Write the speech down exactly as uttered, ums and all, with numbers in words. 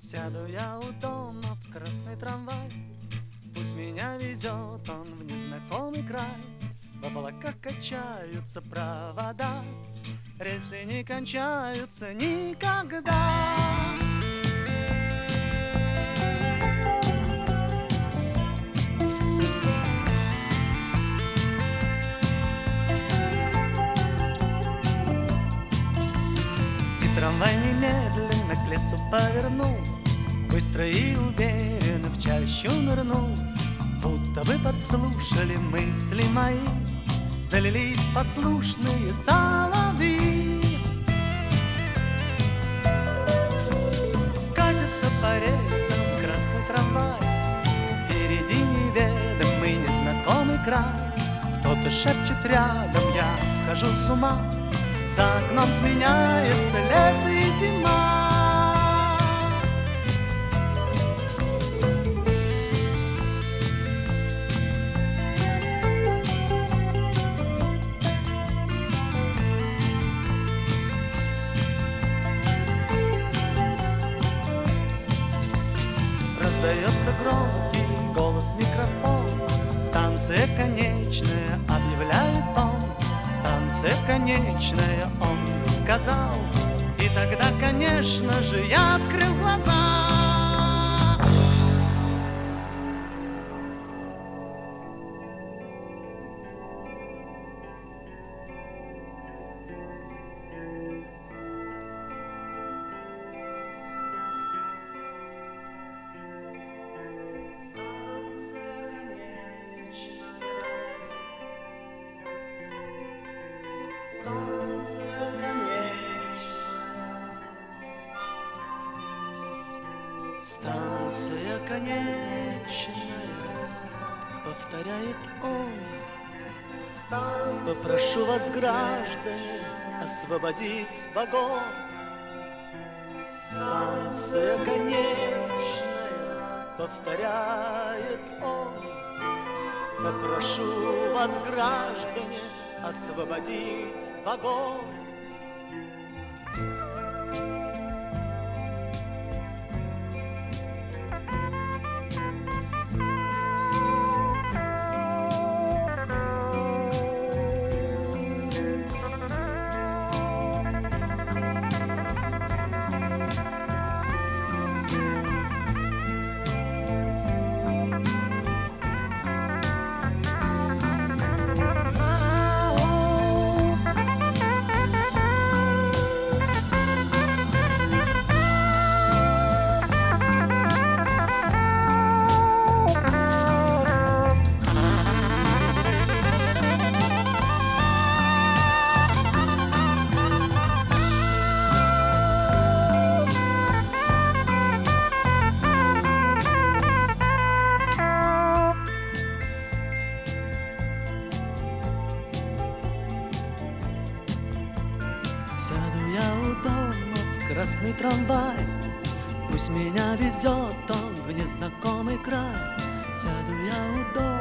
Сяду я у дома в красный трамвай, пусть меня везет он в незнакомый край. В облаках качаются провода, рельсы не кончаются никогда. И трамвай немедленно к лесу повернул, быстро и уверенно в чащу нырнул. Будто бы подслушали мысли мои, залились послушные соловьи. Катится по рельсам красный трамвай, впереди неведомый незнакомый край. Кто-то шепчет рядом, я схожу с ума, за окном сменяется лето и зима. Раздается громкий голос микрофон, станция конечная, объявляет он. Станция конечная, он сказал. И тогда, конечно же, я открыл глаза. Станция конечная, повторяет он. Попрошу вас, граждане, освободить вагон. Станция конечная, повторяет он. Попрошу вас, граждане, освободить вагон. Сяду я у дома в красный трамвай, пусть меня везет он в незнакомый край. Сяду я у дома